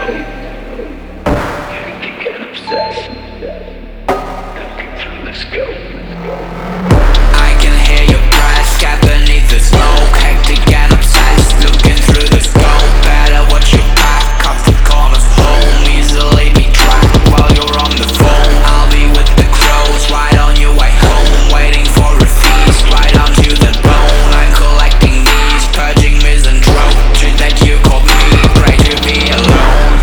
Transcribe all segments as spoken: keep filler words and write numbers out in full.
I can hear your breath, get beneath the smoke. Hectic and obsessed, looking through the scope. Better watch your back, cut the corners home. Easily be tracked while you're on the phone. I'll be with the crows, right on your way home. Waiting for a feast, right onto the bone. I'm collecting these, purging misanthrope. Dream that you called me, pray to be alone.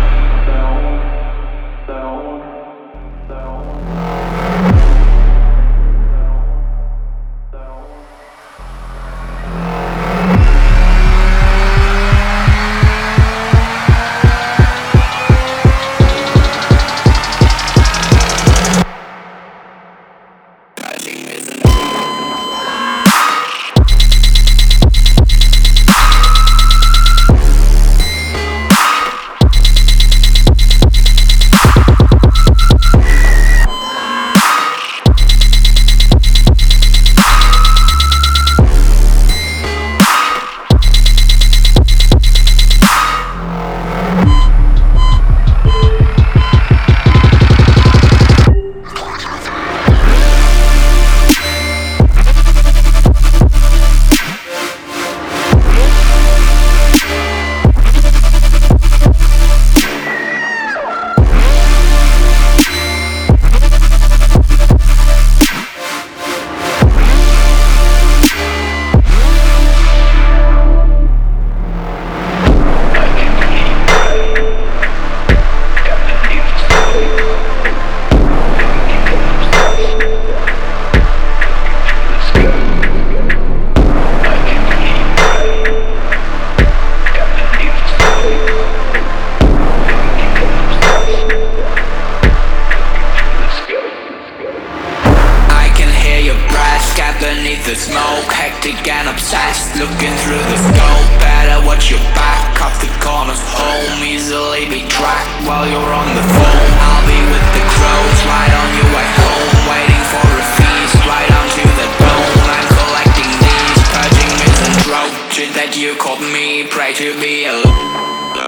Beneath the smoke, hectic and obsessed, looking through the scope. Better watch your back, cut the corners home. Easily be tracked while you're on the phone. I'll be with the crows, right on your way home. Waiting for a feast, right onto the bone. I'm collecting these, purging misanthrope. Dream that you called me, pray to be alone.